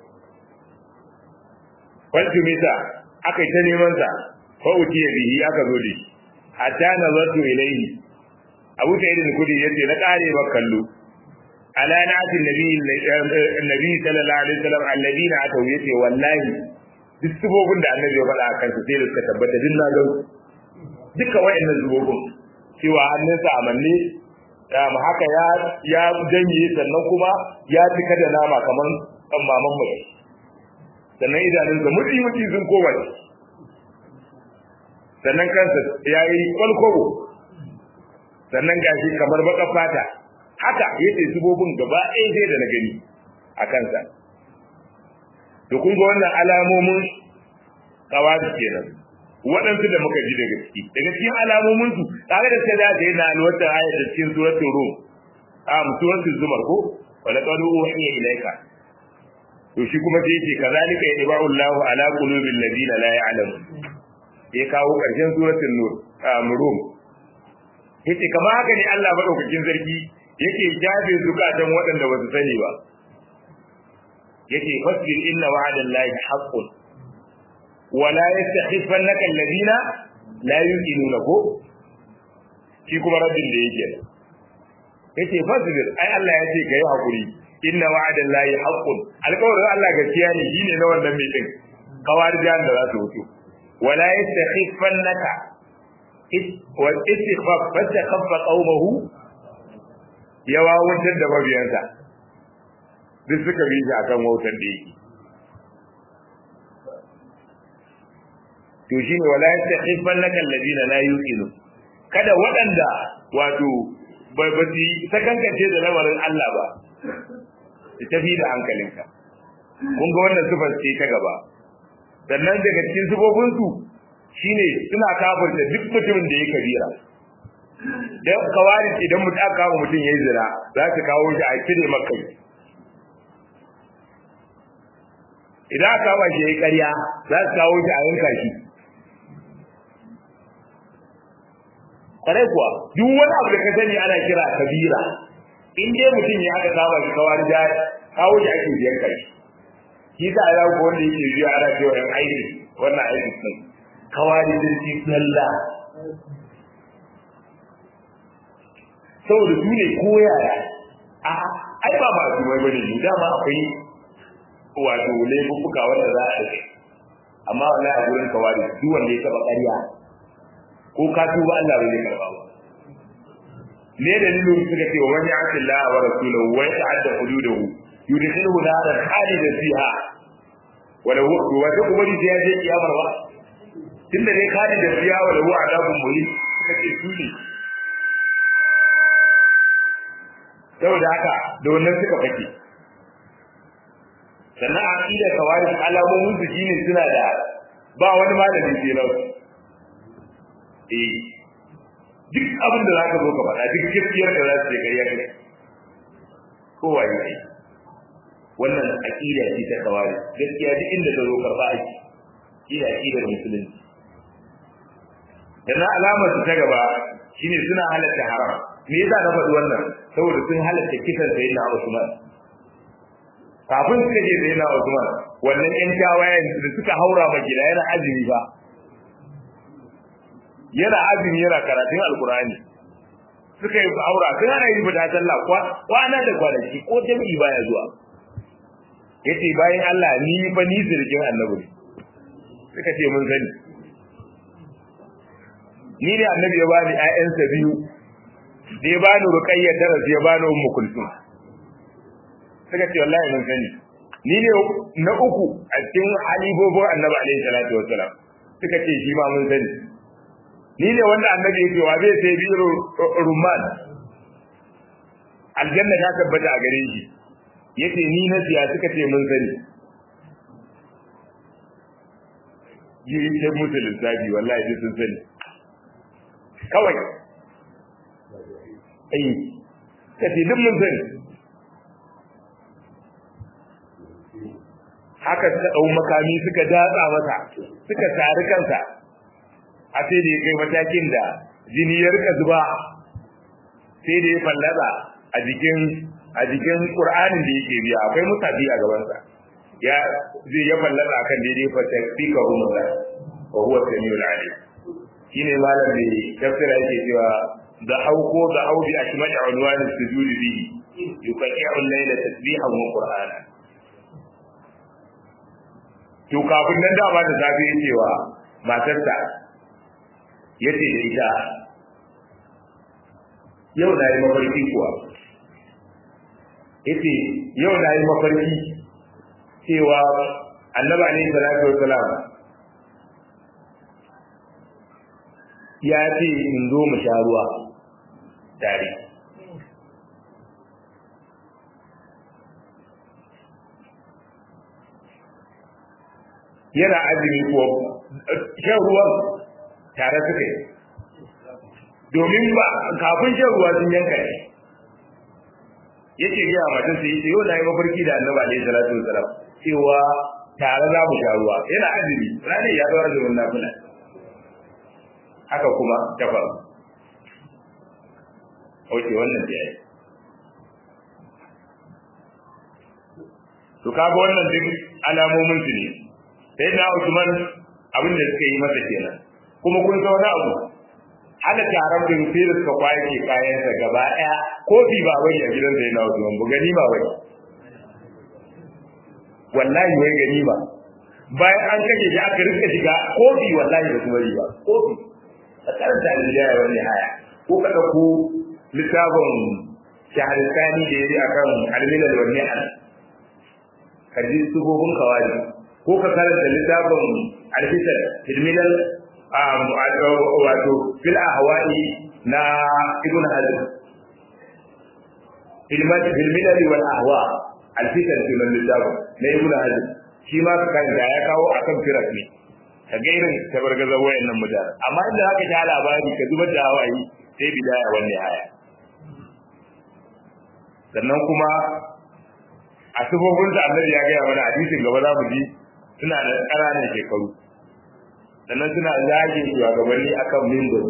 wanda mita aka ta neman sa fa utiya bihi aka zo da shi hatta nazartu ilayhi Abu Sa'id al-Khudri yace na kare ba kallo ala na'atin nabi sallallahu alaihi wasallam alladina atau yace wallahi duk zubobin da annabi ya faɗa akan su sai da suka tabbata din na gan duka wayannan zubobin cewa hannunsa amanne haka ya janye sannan kuma ya cika da nama kaman maman mai sannan idanunsa muti sun kowace sannan kansa ya yi kwalkwabo sannan gashi kamar baka fata haka yace zubobin gaba ɗaya sai da na gani a kansa to kun ga wannan alamomin kawai kenan waɗansu da muka ji daga cikin alamomin su tare da sai da yana alwata ayat da cikin suratul rum suratul zumar ko wala qalu uhiya ilayka to shi kuma sai yace kazalika yadba'u Allahu ala qulubil ladina la ya'lamun ya kawo ƙarshen suratul nur rum yace kamar haka ne Allah madaukakin sarki yake jabe zukatan waɗanda ba su sani ba yake fasbir inna wa'adallahi haqqun wala yastakhifannaka alladhina la yu'minuna ko shi kuma rabbin da yake yace fasbir ai Allah yace kai hakuri inna wa'adallahi haqqun alƙawarin Allah gaskiya ne shine na wannan mai din kawarijan da za su wuce wala yastakhifannaka wa istighfar fastakhaffa qaumahu yawa wutar da mabiyansa duk suka bi shi akan wautar da yake to shine wala yastakhifannaka alladhina la yuqinu kada waɗanda wato ba su sakankance da lamarin Allah ba su tafi da hankalinka kun ga wannan sifar ce ta gaba sannan daga cikin sifofin su shine suna kafirta duk mutumin da ya kabira dan kawari idan mutum aka kawo mutum yayi zina za su kawo shi a cire maka idan aka kawo shi yayi ƙarya za su kawo shi a yanka shi kare kuwa duk wani abu da ka sani ana kira kabira in dai mutum ya aka kawo shi kawari da kawo shi ake biyan kai shi da ya ko wanda yake biya ana cewa yan aiki wannan aiki sun kawari da shi lalla saboda su ne koyaya a ai ba su mai bane ni dama akwai wato laifuka wanda za a yi amma wallahi a gurin kawari duk wanda ya taba ƙarya ko ka tuba Allah bai karba ba ne dalilin suka ce wa man ya'ti Allah wa rasulahu wa yata'adda hududahu yudkhiluhu naran khalidan fiha wala huwa wa duk wani da ya je kiyamar ba tunda ne khalidan fiha wala huwa adabun muhim suka ce su ne saboda haka da wannan suka fake sannan aqida kawai alamomin su shine suna da ba wani malami ke nan duk abin da zaka zo ka faɗa duk gaskiyar da za su je gariya kai kowa ne wannan aqida ce ta kawai gaskiya duk inda ta zo karba ake ida aqidar musulunci dan alamar su ta gaba shine suna halatta haram me yasa na faɗi wannan saboda sun halatta kisan sayyidina Usman kafin suka je sayyidina Usman wannan ƴan tawayen da suka haura ba gida yana azumi ba yana azumi yana karatun alkurani suka yi aura kan ana yi fita sallah kwana da kwanaki ko jami'i baya zuwa yace bayan Allah ni fa ni sirkin annabi suka ce mun sani ni ne annabi ya bani ƴaƴansa biyu da ya bani ruqayya tara ya bani ummu kulsum suka ce wallahi mun sani ni ne na uku a cikin halibobin annabi alaihi salatu wassalam suka ce shi ma mun sani ni ne wanda annabi yake wa zai sai biro rumman aljanna ta tabbata a gare shi yace ni na siya suka ce mun sani yi ce mutu lissafi wallahi duk sun sani kawai ai kace duk mun sani haka suka dau makami suka datsa masa suka tare kansa a sai da ya kai matakin da jini ya rika zuba sai da ya fallasa a jikin Qur'anin da yake biya akwai musafi a gaban sa ya zai ya fallasa akan daidai fa tasbika umma wa huwa samiul alim shine malam da tafsira yake cewa da hauko da audi ashma'i unwan sujud bi yuqati'u al-layla tasbihan wa qur'ana to kafin nan da ba da safi cewa matarsa yace da ita yau na yi mafarki kuwa yace yau na yi mafarki cewa annabi ne sallallahu alaihi wasallam ya ce in zo mu sha ruwa tare yana azumi ko shan ruwan tare suke domin ba kafin shan ruwa sun yanka ne yake gaya matan sai yace yau na yi mafarki da annabi alaihi salatu wasalam cewa tare za mu sha ruwa yana azumi ranar ya zo azumin nafila haka kuma ta faru oke wannan da yayi to kaga wannan duk alamomin su ne sai na Usman abin da suka yi masa kenan kuma kun ga wani abu hada taron bin sai suka kwaye kayan sa gaba daya kofi ba wai a gidan sai na Usman bu gani ba wai wallahi wai gani ba bayan an kaje shi aka rika shiga kofi wallahi ba su bari ba kofi a karanta aljaya wani haya ko ka dauko littafin shaharistani da yayi akan almilal wal ni'al kaji sububun kawai ko ka karanta littafin al-fisal ilmilal wato fil ahwa'i na ibn hazm ilmilal wal ahwa al-fisal fil littafin na ibn hazm shi ma kan da ya kawo akan firas ne ka ga irin tabargazar wayannan mutane amma inda haka ta labari ka zubar da hawaye sai bidaya wannan haya sannan kuma a sifofin da Allah ya gaya mana hadisin gaba za mu ji suna da ƙananan shekaru sannan suna zage shugabanni akan mimbar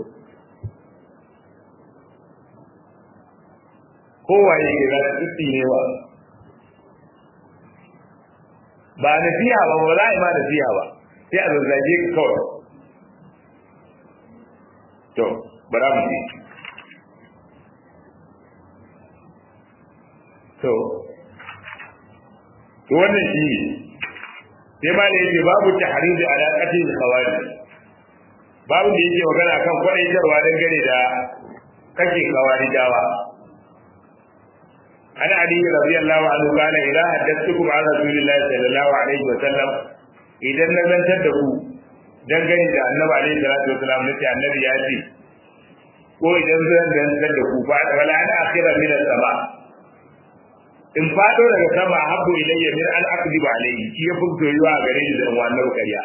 kowaye ke za su tsine wa ba nasiha ba ba za a yi ma nasiha ba sai a zazzage ka kawai to bara mu ji to wannan shi sai ma da yake babu tahrij ala qatil khawarij babu da yake magana kan kwadaitarwa dangane da kashe khawarijawa ana ali radiyallahu anhu kana idza haddathukum an rasulillahi sallallahu alaihi wa sallam idan na zantar da ku dangane da annabi alaihi salatu wasallam nace annabi ya ce ko idan zan zantar da ku fa wala ana akhira min as-sama in fado daga sama habbu ilayya min an aqdiba alayhi shi ya fito yiwa gare ni da wannan kariya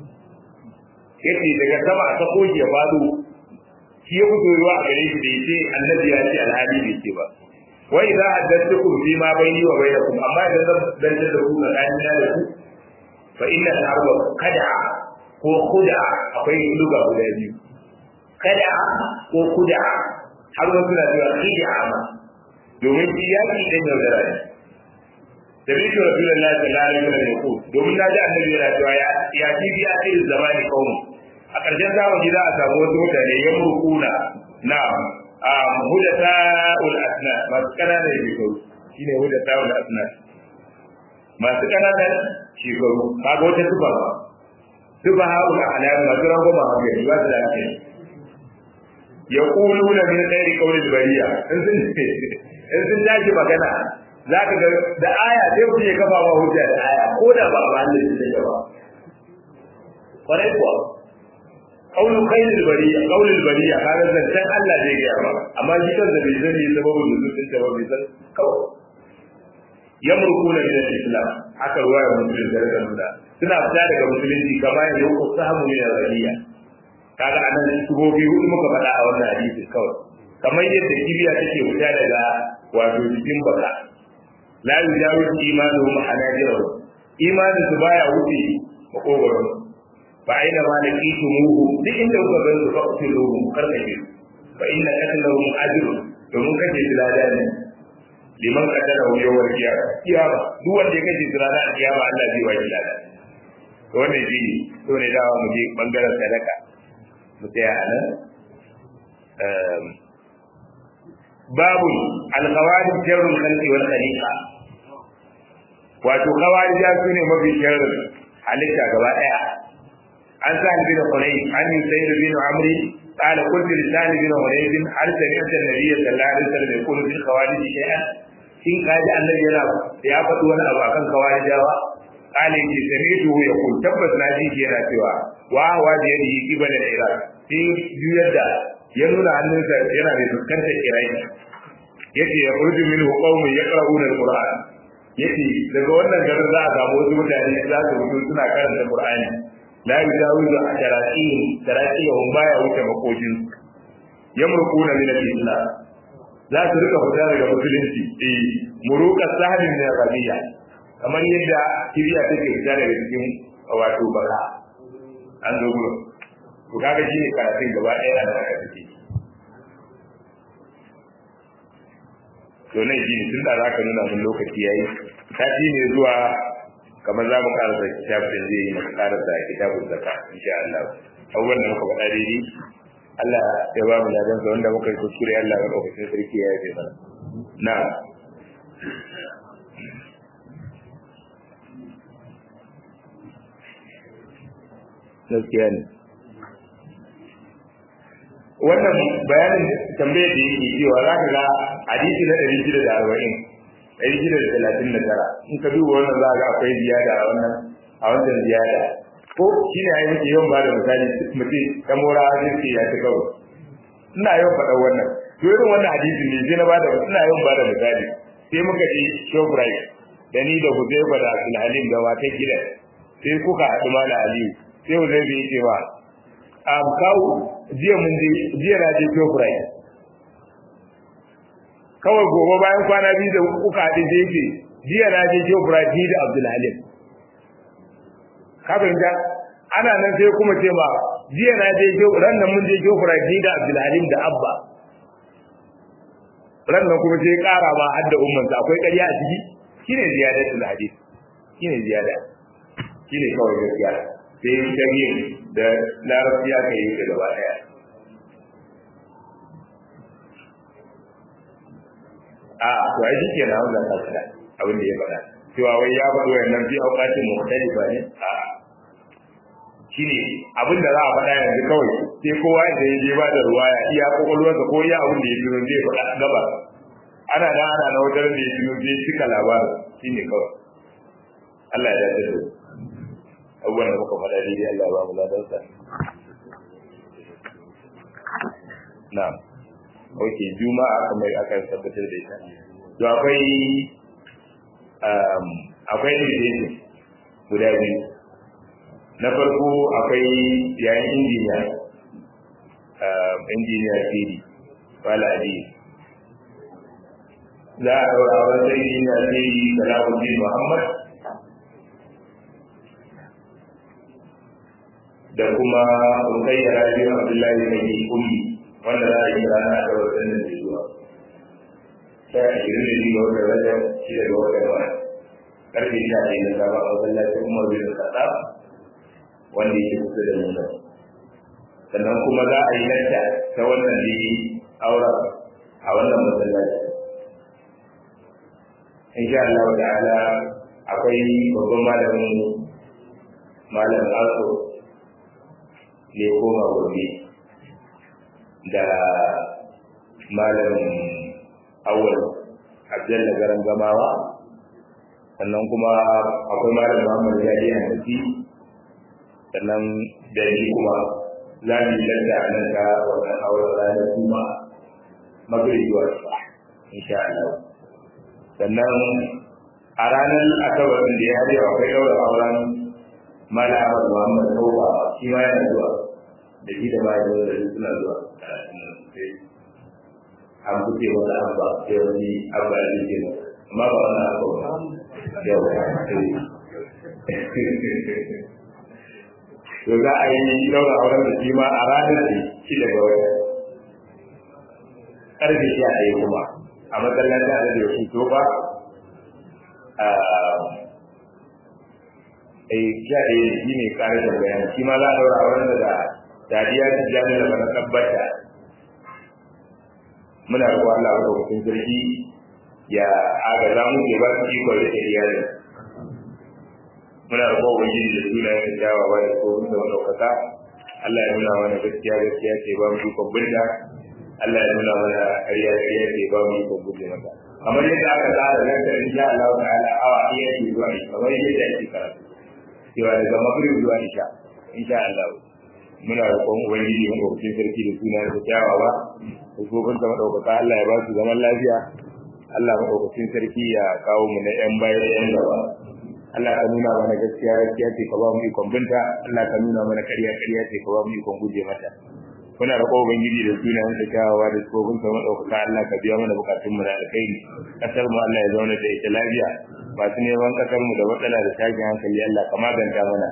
yace daga sama ta koji ya fado shi ya fito yiwa gare shi da yace annabi ya ce alhali bai ce ba wa idza haddathukum fi ma bayni wa bainakum amma idan zan dantar da ku tsakanin da ku fa inna al-harba kada ko khuda akwai luga guda biyu kada ko khuda har wasu na cewa khida ma domin iyaki dan yaudara ne da bisu rasulullahi sallallahu alaihi wasallam ko domin naji annabi yana cewa ya ci biya irin zamani kaumi a ƙarshen zamani za a samu wasu mutane ya murkuna na hudata'ul asna masu kananan shekaru shine hudata'ul asna masu kananan shekaru kaga wata tuba haul alam masu rangoma hankali ba su da hankali yaquluna min khairi qawli al-bariya in sun tashi magana za ka ga da aya sai mutum ya kafa ma hujja da aya ko da ba ba Allah ya ce ba kwarai kuwa qawlu khairil bariya qawlul bariya kana zancan Allah zai ga ba amma shi kan da bai sani sababin nuzulin ta ba bai san kawai yamrukuna min al-islam haka ruwaya muslim da nuna suna fita daga musulunci kamar yau ko samu min al-bariya kaga anan subobi hudu muka faɗa a wannan hadisi kawai kamar yadda kibiya take fita daga wato cikin baka la yujawiz imanuhum hanajirahum imanin su baya wuce makogoro fa aina ma laqitumuhu duk inda kuka ga su faqtuluhum karkace fa inna qatlahum ajrun domin kace tilada ne liman qatalahu yawmal qiyamah duk wanda ya kace tilada a kiyama Allah zai wai tilada to wannan shi to ne dawa mu je bangaren sadaka mu tsaya anan babu al-khawarij sharrul khalqi wal khaliqa wato khawarij su ne mafi sharrin halitta gaba daya an sa bin Hunayf an Sayyid bin Amri قال قلت لسان بن هريب هل سمعت النبي صلى الله عليه وسلم يقول في الخوارج شيئا in kaji annabi yana ya faɗi wani abu akan kawarijawa kale ce sami'tu yaqul tabbas na ji yana cewa wa da yadi ibn al-iraq sai juyar da ya nuna hannunsa yana da fuskantar iraki yace ya furju minhu qaumun yaqra'una al-qur'an yace daga wannan garin za a samu wasu mutane za su mutu suna karanta qur'ani la yujawizu taraqihum baya wuce makojin yamruquna min al-islam za su rika fita daga musulunci muruqas sahlin min rabiya kamar yadda kiriya take fita daga cikin wato baka an zo gurin to kaga shine karatun gaba ɗaya a nan aka take to ne shi tun da zaka nuna mun lokaci yayi sati ne zuwa kamar za mu karasa kitabun zai yi mu karasa kitabun zakka insha Allah abubuwan da muka faɗa daidai Allah ya ba mu ladan sa wanda muka yi kuskure Allah ya dauke sarki ya yi mana na gaskiya ne wannan bayanin tambayar da yake cewa za ka ga hadisi na 639 in ka duba wannan za ka ga akwai ziyada a wannan ziyada ko shi ne ayi muke yawan bada misali mutum ta mora hadisi ya ta kawo ina yawan faɗa wannan to irin wannan hadisi ne sai na bada ina yawan bada misali sai muka ji Shobright da ni da Huzaifa da Abdul Halim da wata gidan sai kuka haɗu mala Aliyu sai Huzaifa ya ce wa kawo jiya na je Shobright kawai gobe bayan kwana biyu da kuka haɗu sai yake jiya na je Shobright ni da Abdul Halim ka fahimta ana nan sai kuma ce ma jiya na je ran nan mun je Jofra da Abdul Halim da Abba ran nan kuma sai ƙara ma har da umman sa akwai ƙarya a ciki shine ziyadatul hadith shine ziyada shine kawai gaskiya sai tarihi da larabci aka yi da gaba daya to ai shi kenan wannan kasa abin da ya faɗa cewa wai ya faɗo wannan fi auqatin mukhtalifa ne shine abin da za a faɗa yanzu kawai sai kowa idan ya je ba da ruwaya iya kokolwarsa ko iya abin da ya tuno zai faɗa gaba ana na wajen da ya tuno zai cika labarin shine kawai Allah ya dace da abubuwan da muka faɗa daidai Allah ba mu ladansa na'am okay juma'a kamar aka tabbatar da ita to akwai invitation guda biyu na farko akwai yayin injiniya siri wala adi za a daura wata injiniya siri Salahuddin Muhammad da kuma Rukayya Rabi'u Abdullahi Mai Kulli wanda za a yi rana da wasannin da zuwa ta 22 ga watan Rajab shi daga watan wani karfe 11 na sabon masallacin Umar bin Khattab wanda yake kusa da mu sannan kuma za a yi lacca ta wannan ne aura a wannan masallaci insha Allah ta'ala akwai babban malamin malam Aso ne koma gobe da malamin Awwal Abdalla garan gamawa sannan kuma akwai malam Muhammad Jadi Hanafi sannan da ni kuma za mu yi lalla a nan ga wannan auren ranar kuma magribi zuwa insha Allah sannan a ranar asabar da ya yi akwai daura auren malam Ahmad Muhammad Tauba shi ma yana zuwa da shi da bayan da suna zuwa an buke wata abba sai wani abba ya ce amma ba wani abba ba yau to za a yi daura auren da shi ma a ranar da shi daga wata ƙarfe 11 kuma a matsalar da da shi to ba shi ne ƙarar da bayan shi ma za a daura auren da dariya ta jami'ar da na tabbata muna roƙon Allah ya mutum sarki ya agaza mu ya ba su iko da iyali muna roƙon ubangiji da sunayen kyawawa da tsohon da madaukaka Allah ya nuna mana gaskiya ce ba mu ikon bulda Allah ya nuna mana ƙarya ce ba mu ikon bulda mata kamar yadda aka tsara lantar insha Allah ta'ala awa iya ce zuwa kamar yadda ake karatu cewa daga maghrib zuwa isha insha Allah muna roƙon ubangiji mun gobe sarki da sunayen kyawawa da tsohon da madaukaka Allah ya ba su zaman lafiya Allah madaukakin sarki ya kawo mu na yan baya da yan gaba Allah ka nuna mana gaskiya ce ka ba mu ikon binta Allah ka nuna mana ƙarya ce ka ba mu ikon guje mata muna roƙo ubangiji da sunayen sa kyawawa da tsofin sa madaukaka Allah ka biya mana bukatun mu da alkhairi kasar mu Allah ya zauna da ita lafiya masu neman kasar mu da matsala da tashin hankali Allah ka maganta mana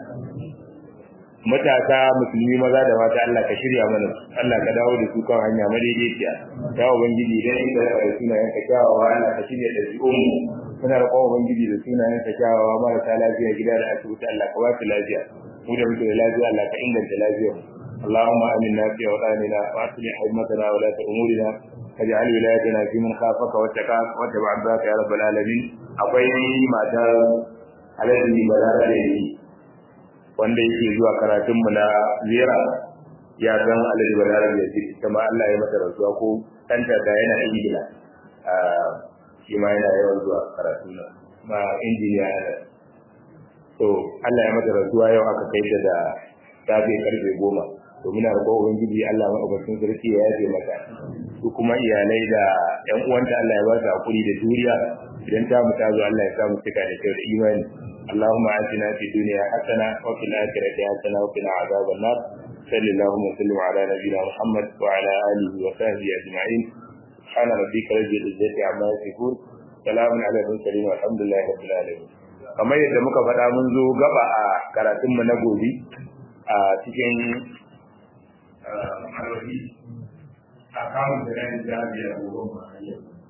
matasa musulmi maza da mata Allah ka shirya mana Allah ka dawo da su kan hanya madaidaiciya ya ubangiji dan inda da sunayen ka kyawawa Allah ka shirya da su muna da kowa ubangiji da sunayen ka kyawawa marasa lafiya gida da asibiti Allah ka ba su lafiya mu da muke da lafiya Allah ka inganta lafiyar اللهم آمنا في أوطاننا وأصلح أئمتنا ولاة أمورنا واجعل ولايتنا في من خافك واتقاك واتبع رضاك يا رب العالمين akwai matar Alhaji Balarabe wanda yake zuwa karatun mu na zira ya san Alhaji Balarabe ita ma Allah ya mata rasuwa ko ɗanta da yana Ingila shi ma yana yawan zuwa karatu na ma injiniya to Allah ya mata rasuwa yau aka kai ta da safe karfe 10 to muna roƙon ubangiji Allah madaukakin sarki ya yaje mata su kuma iyalai da ƴan uwanta Allah ya ba su hakuri da juriya idan ta mutu zo Allah ya sa mu cika da kyau da imani Allahumma atina fid dunya hasana wa fil akhirati hasana wa qina adhaban nar sallallahu wa sallam ala nabiyyina Muhammad wa ala alihi wa sahbihi ajma'in subhana rabbika rabbil izzati amma yasifun salamun ala al-mursalin walhamdulillahi rabbil alamin kamar yadda muka faɗa mun zo gaba a karatun mu na gobe a cikin alwahi a kamun da ran jami'a gobe